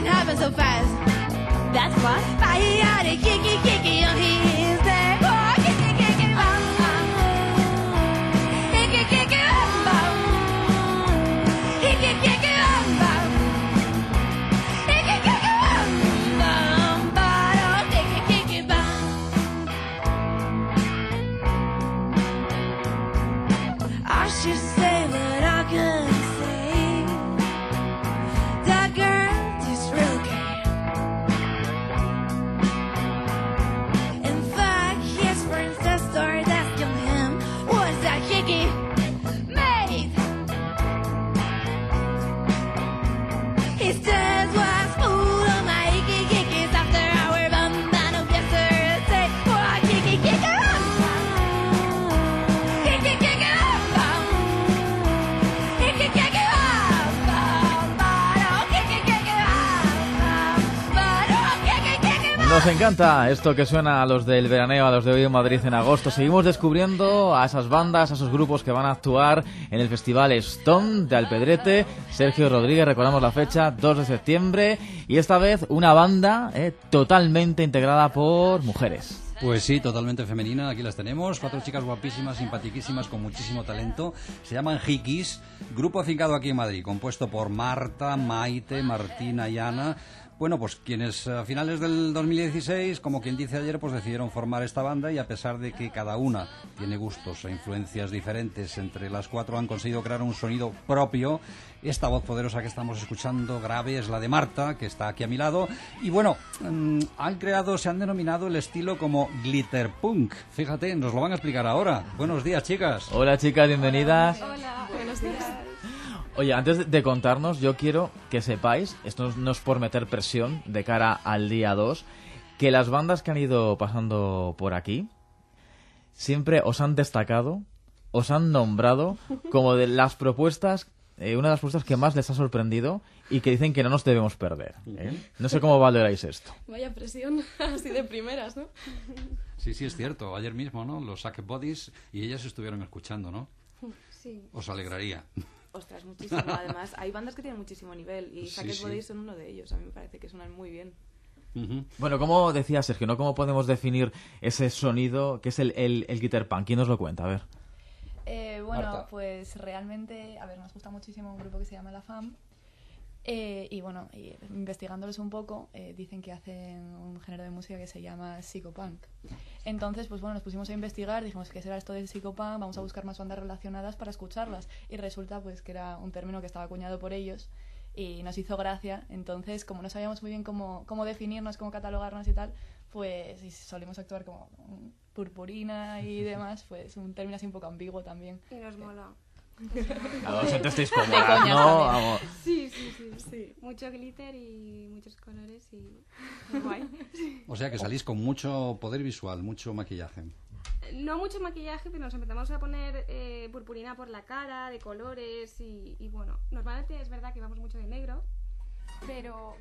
can happen so fast. That's why I had a kiki on his day. Oh, kiki bum bum. Kiki bum bum. Kiki bum bum. Kiki bum bum. But oh, kiki bum. I should say what I could say. That girl just real care. In fact, his friends just started asking him, "What's that hickey made?" He says, "Was full of my hickeys after our bum band of yesterday." Oh, hickey bum bum. Hickey bum bum. Hickey bum bum. But oh, hickey bum bum. But oh, hickey bum. Nos encanta esto que suena a los del veraneo, a los de hoy en Madrid en agosto. Seguimos descubriendo a esas bandas, a esos grupos que van a actuar en el Festival Stone de Alpedrete. Sergio Rodríguez, recordamos la fecha, 2 de septiembre. Y esta vez una banda totalmente integrada por mujeres. Pues sí, totalmente femenina, aquí las tenemos, 4 chicas guapísimas, simpatiquísimas, con muchísimo talento. Se llaman Hikis, grupo afincado aquí en Madrid, compuesto por Marta, Maite, Martina y Ana. Bueno, pues quienes a finales del 2016, como quien dice ayer, pues decidieron formar esta banda, y a pesar de que cada una tiene gustos e influencias diferentes, entre las 4 han conseguido crear un sonido propio. Esta voz poderosa que estamos escuchando, grave, es la de Marta, que está aquí a mi lado. Y bueno, se han denominado el estilo como glitter punk. Fíjate, nos lo van a explicar ahora. Buenos días, chicas. Hola chicas, bienvenidas. Hola, buenos días. Oye, antes de contarnos, yo quiero que sepáis, esto no es por meter presión de cara al día 2, que las bandas que han ido pasando por aquí siempre os han destacado, os han nombrado como de las propuestas, una de las propuestas que más les ha sorprendido y que dicen que no nos debemos perder. No sé cómo valoráis esto. Vaya presión, así de primeras, ¿no? Sí, es cierto. Ayer mismo, ¿no? Los Sack Bodies y ellas estuvieron escuchando, ¿no? Sí. Os alegraría. Ostras, muchísimo. Además, hay bandas que tienen muchísimo nivel y Sí, Sacked sí. Bodies son uno de ellos. A mí me parece que suenan muy bien. Ujú. Bueno, como decía Sergio, ¿no? ¿Cómo podemos definir ese sonido que es el glitter punk? ¿Quién nos lo cuenta? A ver. Bueno, Marta. pues realmente, a ver, nos gusta muchísimo un grupo que se llama La Fam. Y bueno, investigándolos un poco, dicen que hacen un género de música que se llama psicopunk. Entonces, pues bueno, nos pusimos a investigar, dijimos, ¿qué será esto del psicopunk? Vamos a buscar más bandas relacionadas para escucharlas. Y resulta pues que era un término que estaba acuñado por ellos y nos hizo gracia. Entonces, como no sabíamos muy bien cómo definirnos, cómo catalogarnos y tal, pues y solimos actuar como purpurina y demás, pues un término así un poco ambiguo también. Y nos mola. Os sentisteis De cómodas, coñas ¿no? también. Vamos. Sí. Mucho glitter y muchos colores y muy guay. O sea que salís con mucho poder visual, mucho maquillaje. No mucho maquillaje, pero nos empezamos a poner purpurina por la cara, de colores y bueno, normalmente es verdad que vamos mucho de negro, pero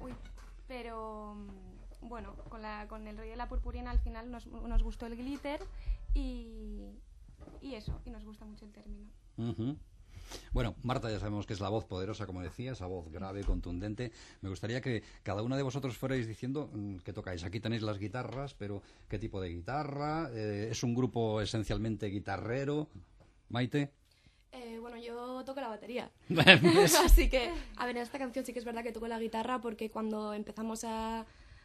bueno, con el rollo de la purpurina al final nos gustó el glitter y eso, y nos gusta mucho el término. Ujú. Bueno, Marta ya sabemos que es la voz poderosa, como decía, esa voz grave, contundente. Me gustaría que cada una de vosotros fuerais diciendo qué tocáis. Aquí tenéis las guitarras, pero ¿qué tipo de guitarra? ¿Es un grupo esencialmente guitarrero? Maite. Bueno, yo toco la batería. ¿Ves? Así que, a ver, en esta canción sí que es verdad que toco la guitarra porque cuando empezamos a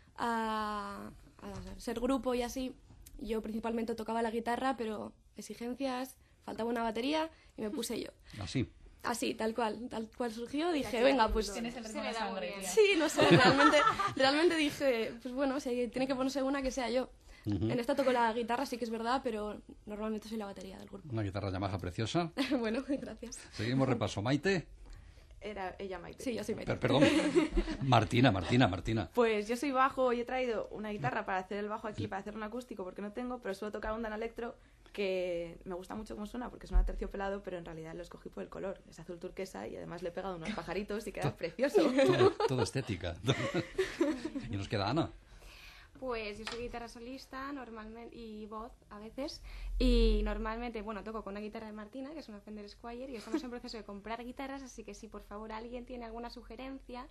ser grupo y así, yo principalmente tocaba la guitarra, pero exigencias, faltaba una batería y me puse yo. Así. Así, tal cual surgió, dije, venga, pues... Tienes el ritmo de la sangre, tía. Sí, no sé, realmente dije, pues bueno, si tiene que ponerse una, que sea yo. Ujú. En esta toco la guitarra, sí que es verdad, pero normalmente soy la batería del grupo. Una guitarra Yamaha preciosa. Bueno, gracias. Seguimos repaso. Maite. Era ella Maite. Sí, yo soy Maite. Perdón. Martina. Pues yo soy bajo y he traído una guitarra para hacer el bajo aquí, para hacer un acústico, porque no tengo, pero suelo tocar un Dan Electro que me gusta mucho cómo suena, porque suena terciopelado, pero en realidad lo escogí por el color. Es azul turquesa y además le he pegado unos pajaritos y queda precioso. Todo estética. Y nos queda Ana. Pues yo soy guitarra solista normalmente y voz a veces, y normalmente, bueno, toco con una guitarra de Martina, que es una Fender Squier, y estamos en proceso de comprar guitarras, así que si por favor alguien tiene alguna sugerencia,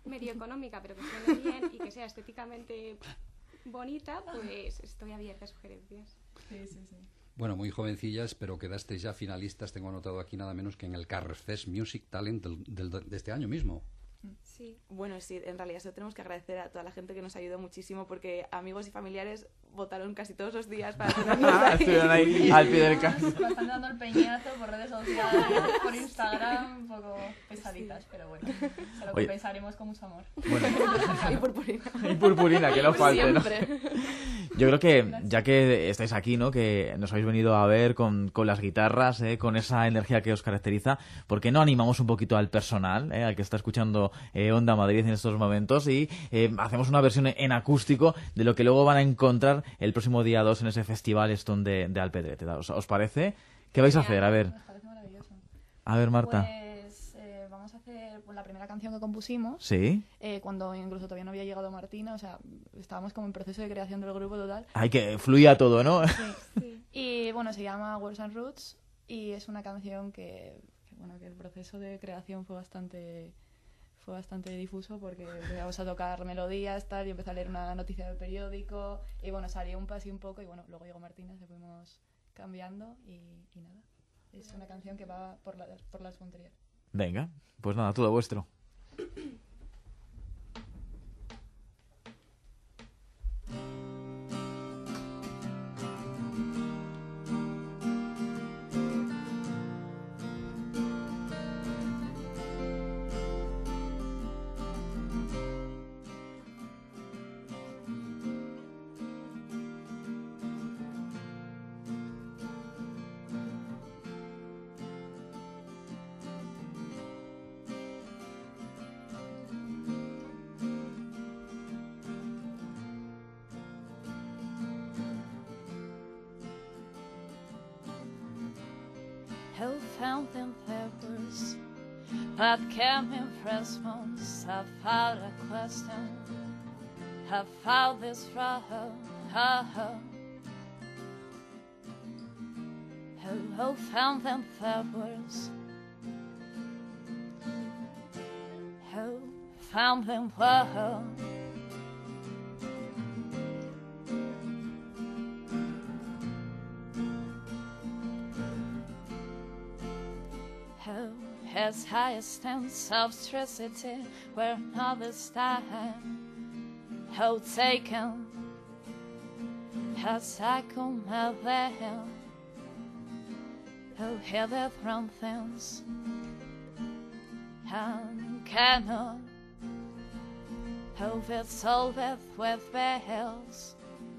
medio económica, pero que suene bien y que sea estéticamente bonita, pues estoy abierta a sugerencias. Sí, sí, sí. Bueno, muy jovencillas, pero quedasteis ya finalistas, tengo anotado aquí nada menos que en el Carfest Music Talent de este año mismo. Sí. Bueno, sí, en realidad eso tenemos que agradecer a toda la gente que nos ayudó muchísimo porque amigos y familiares votaron casi todos los días para tenernos ahí. Estuvieron ahí al pie del cañón. Nos están dando el peñazo por redes sociales, por Instagram, un poco pesaditas, pero bueno, se lo Oye. compensaremos con mucho amor. Bueno, Y purpurina. y purpurina, que no falte, ¿no? Siempre. Yo creo que, ya que estáis aquí, ¿no? Que nos habéis venido a ver con las guitarras, con esa energía que os caracteriza, ¿por qué no animamos un poquito al personal, al que está escuchando Onda Madrid en estos momentos y hacemos una versión en acústico de lo que luego van a encontrar el próximo día 2 en ese festival Stone de Alpedrete? ¿Os parece? ¿Qué vais a hacer? A ver. Nos parece maravilloso. A ver, Marta. Pues vamos a hacer la primera canción que compusimos. ¿Sí? Cuando incluso todavía no había llegado Martina, o sea, estábamos como en proceso de creación del grupo total. Hay que fluya todo, ¿no? Sí. Y bueno, se llama Words and Roots y es una canción que el proceso de creación fue bastante difuso porque empezamos a tocar melodías, tal, y empecé a leer una noticia del periódico y bueno, salió un paso y un poco y bueno, luego llegó Martina, se fuimos cambiando y nada. Es una canción que va por las fronteras. Venga, pues nada, todo vuestro. Who found them papers that came in response? I found a question. I found this from who found them papers? Who found them well? As highest sense of stricity where others time how taken has I come out there who headed from things and cannot who it solved with bells.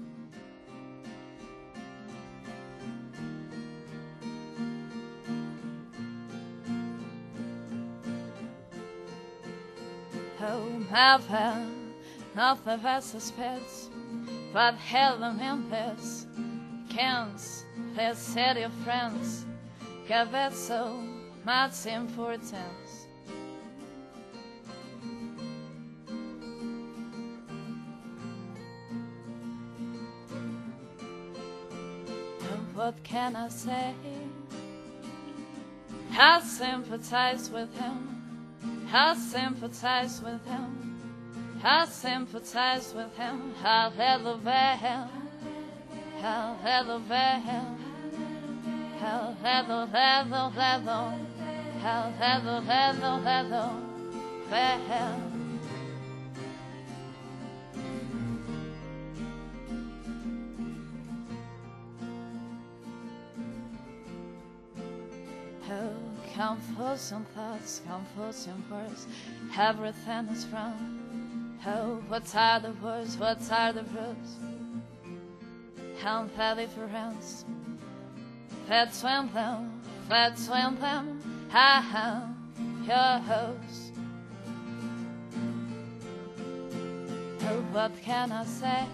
Whomever not the best suspects, but held them in this can't this city of friends give it so much importance. And what can I say? I sympathize with him. I sympathize with him. I sympathize with him. I'll let the veil. I'll let the veil. I'll let the veil. I'll let the veil. Confusing thoughts, confusing words, everything is wrong. Oh, what are the words, what are the rules? And the difference between them, I am your host. Oh, what can I say?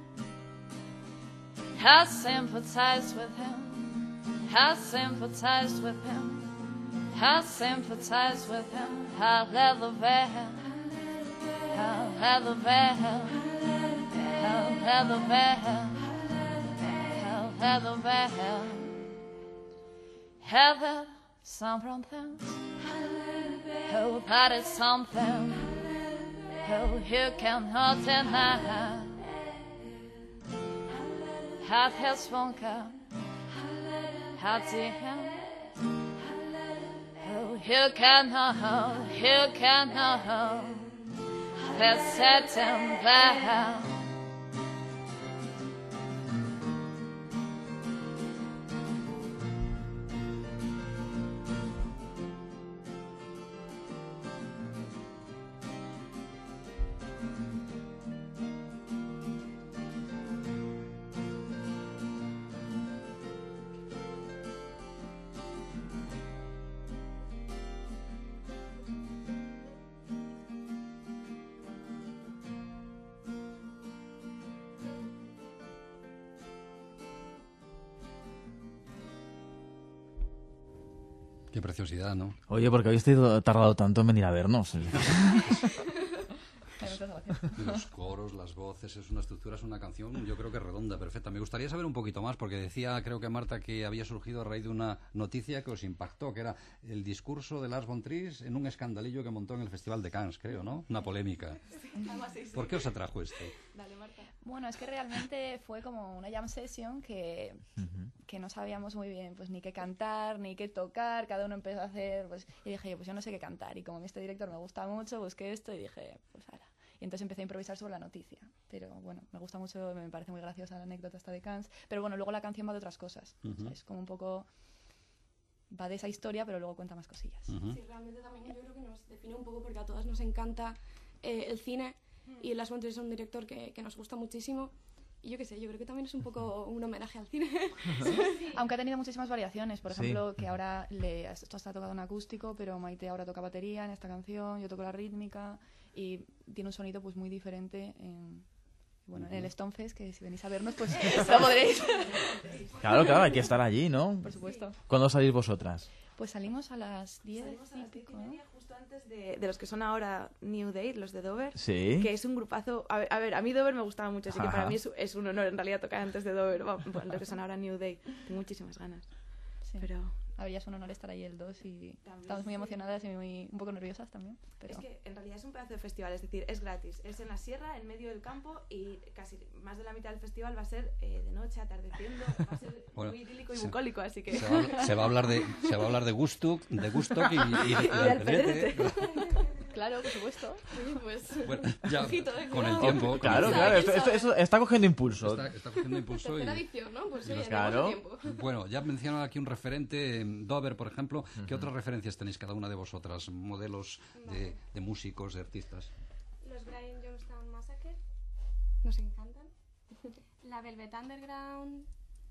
I sympathize with him, I sympathize with him. I sympathize with him. I'll let the veil. I'll let the veil. I'll let the veil. I'll let the veil. Have it something. Oh, that is something. Oh, you can hold tonight. Hat hälsvånka. Hat i hem. Oh, you can hold. Let's set him back. Qué preciosidad, ¿no? Oye, ¿por qué habéis tardado tanto en venir a vernos? Los coros, las voces, es una estructura, es una canción, yo creo que redonda, perfecta. Me gustaría saber un poquito más, porque decía, creo que Marta, que había surgido a raíz de una noticia que os impactó, que era el discurso de Lars von Trier en un escandalillo que montó en el Festival de Cannes, creo, ¿no? Una polémica. ¿Por qué os atrajo esto? Dale, Marta. Bueno, es que realmente fue como una jam session que no sabíamos muy bien pues ni qué cantar, ni qué tocar, cada uno empezó a hacer, pues, y dije, pues yo no sé qué cantar, y como este director me gusta mucho, busqué esto y dije, pues ala. Y entonces empecé a improvisar sobre la noticia, pero bueno, me gusta mucho, me parece muy graciosa la anécdota esta de Cannes, pero bueno, luego la canción va de otras cosas, o sea, es como un poco, va de esa historia, pero luego cuenta más cosillas. Sí, realmente también yo creo que nos define un poco porque a todas nos encanta el cine y Lars von Trier es un director que nos gusta muchísimo y yo qué sé, yo creo que también es un poco un homenaje al cine. Aunque ha tenido muchísimas variaciones, por Sí. ejemplo, que ahora esto está tocado en acústico, pero Maite ahora toca batería en esta canción, yo toco la rítmica y tiene un sonido pues muy diferente en el Stonefest, que si venís a vernos pues lo podréis. Claro, hay que estar allí, ¿no? Por supuesto. ¿Cuándo salís vosotras? Pues salimos a las 10 Salimos a y las pico, 10:30, ¿no? justo antes de los que son ahora New Day, los de Dover. Sí. Que es un grupazo. A ver, a mí Dover me gustaba mucho, así que para Ajá. mí es un honor en realidad tocar antes de Dover. Bueno, los que son ahora New Day. Tengo muchísimas ganas. Sí. Pero A ver, ya es un honor estar ahí el 2 y También, estamos muy sí. emocionadas y un poco nerviosas también. Pero... es que en realidad es un pedazo de festival, es decir, es gratis. Es en la sierra, en medio del campo y casi más de la mitad del festival va a ser de noche, atardeciendo. Va a ser Bueno, muy idílico y se- bucólico, así que. Se va a hablar de Gusto y de Alpedrete. Claro, por supuesto. Oye, pues... Bueno, ya Ojito, con el cuidado. tiempo. Claro, con el claro, tiempo, esto está cogiendo impulso. está cogiendo impulso y... Tercera edición, ¿no? Pues y oye, los- Claro. tenemos tiempo. Bueno, ya mencionan aquí un referente, Dover, por ejemplo. ¿Qué otras referencias tenéis cada una de vosotras? Modelos de músicos, de artistas. Los Brian Jonestown Massacre nos encantan. La Velvet Underground,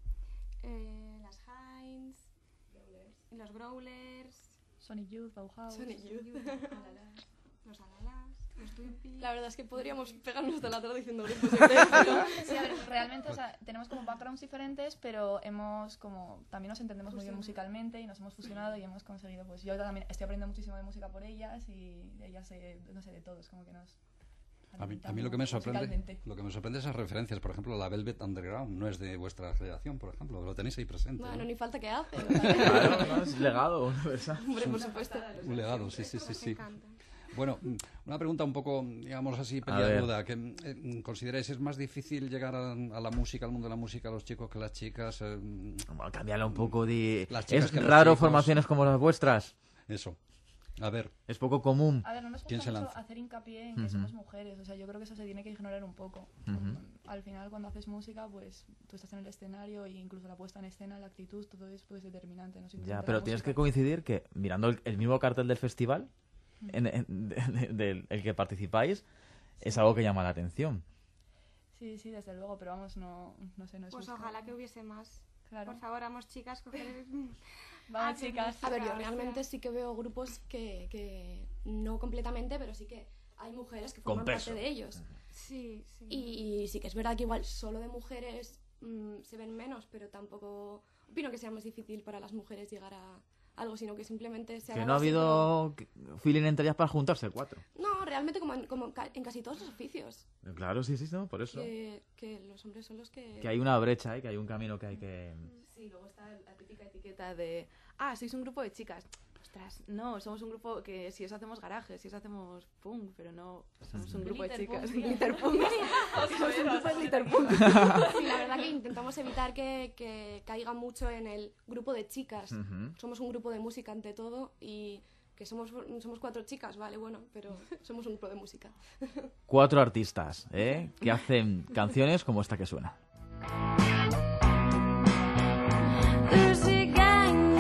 las Heinz, los Growlers, Sonic Youth, Bauhaus. Sonic Youth, los Alalas, los Twimpy. La verdad es que podríamos pegarnos de la tarde diciendo grupos, yo creo, pero... Sí, a ver, realmente, o sea, tenemos como backgrounds diferentes, pero también nos entendemos muy bien musicalmente y nos hemos fusionado y hemos conseguido, pues yo también estoy aprendiendo muchísimo de música por ellas y de ellas no sé, de todos, como que nos... A mí lo que me sorprende, musicalmente. es esas referencias. Por ejemplo, la Velvet Underground no es de vuestra generación, por ejemplo. Lo tenéis ahí presente. Bueno, ¿no? ni falta que hace. Claro, ¿no? Es legado universal. Hombre, por supuesto. Un legado, sí. Nos encanta. Bueno, una pregunta un poco, digamos así, A ver. peliaguda. Que ¿consideráis es más difícil llegar a la música, al mundo de la música, a los chicos que las chicas? Bueno, cambiarla un poco. Las chicas Es que los raro chicos. formaciones como las vuestras. Eso. A ver, Es poco común. A ver, no nos ¿Quién gusta se mucho lanza? hacer hincapié en que somos mujeres, o sea, yo creo que eso se tiene que ignorar un poco. Al final, cuando haces música, pues tú estás en el escenario e incluso la puesta en escena, la actitud, todo eso es determinante. No Ya, simplemente pero la tienes que música. coincidir que mirando el mismo cartel del festival, del el que participáis, es algo que llama la atención. Sí, desde luego, pero vamos, no sé, no es Pues justo. ojalá que hubiese más. Claro. Por favor, vamos chicas, coger... Vamos, chicas. A ver, yo realmente sí que veo grupos que no completamente, pero sí que hay mujeres que Con forman peso. parte de ellos. Sí. Y sí que es verdad que igual solo de mujeres se ven menos, pero tampoco opino que sea más difícil para las mujeres llegar a algo, sino que simplemente se Que haga no ha así habido feeling entre ellas para juntarse cuatro. No, realmente como en casi todos los oficios, Claro, sí, no, por eso. que los hombres son los que... Que hay una brecha, que hay un camino que hay que... Sí, luego está la típica etiqueta de sois un grupo de chicas. Pues Ostras, no, somos un grupo que si eso hacemos garaje, si eso hacemos punk, pero no, somos un grupo de Glitter chicas. punk. Glitter punk. Somos un grupo de glitter punk. Sí, la verdad que intentamos evitar que caiga mucho en el grupo de chicas. Ujú. Somos un grupo de música ante todo y que somos 4 chicas, vale, bueno, pero somos un grupo de música. 4 artistas, que hacen canciones como esta que suena. There's a gang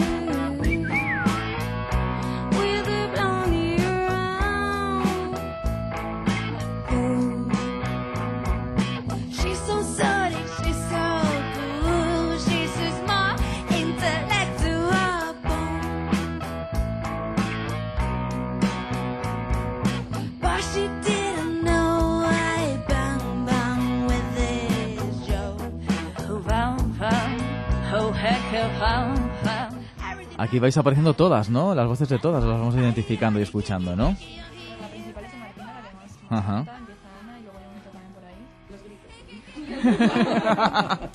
with a blondie around. Ooh. She's so exotic, she's so cool. She's so smart, intellectual. But she didn't know I bang bang with this Joe. Who bang bang, who heck who bang bang. Aquí vais apareciendo todas, ¿no? Las voces de todas las vamos identificando y escuchando, ¿no? La principal es Martina, la que más Ajá. gusta, empieza Ana y luego hay un momento también por ahí. Los gritos.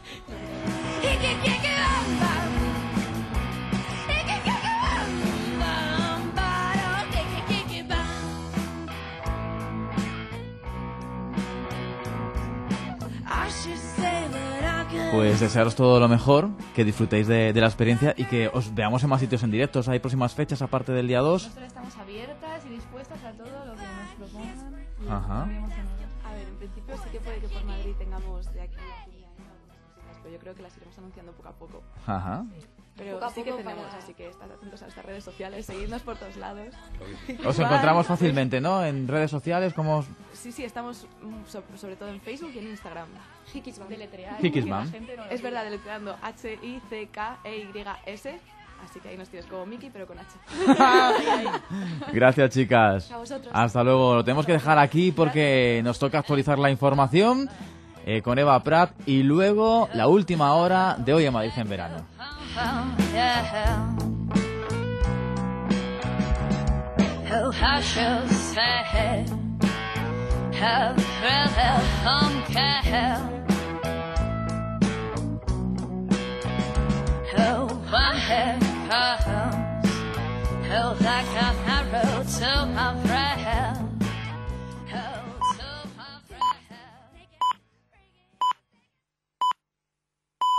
Pues desearos todo lo mejor, que disfrutéis de la experiencia y que os veamos en más sitios en directos. ¿Hay próximas fechas aparte del día 2? Nosotros estamos abiertas y dispuestas a todo lo que nos propongan. Y Ajá. muy emocionadas. A ver, en principio sí que puede que por Madrid tengamos de aquí a fin de año algunas cositas, pero yo creo que las iremos anunciando poco a poco. Ajá. Pero Poco a sí que poco tenemos, para- así que estad atentos a nuestras redes sociales, seguidnos por todos lados. Os encontramos fácilmente, ¿no? En redes sociales, como... Sí, estamos sobre todo en Facebook y en Instagram. Hikis Band. Deletrear, Hikis que la Band. gente no lo Es verdad, diga. deletreando HICKEYS, así que ahí nos tienes como Miki, pero con H. Gracias, chicas. A vosotros. Hasta luego. Lo tenemos que dejar aquí porque nos toca actualizar la información con Eva Prat y luego la última hora de Hoy en Madrid en verano. Oh, how shall say, how thrill, how oh, my head comes, oh, like a arrow to my friend.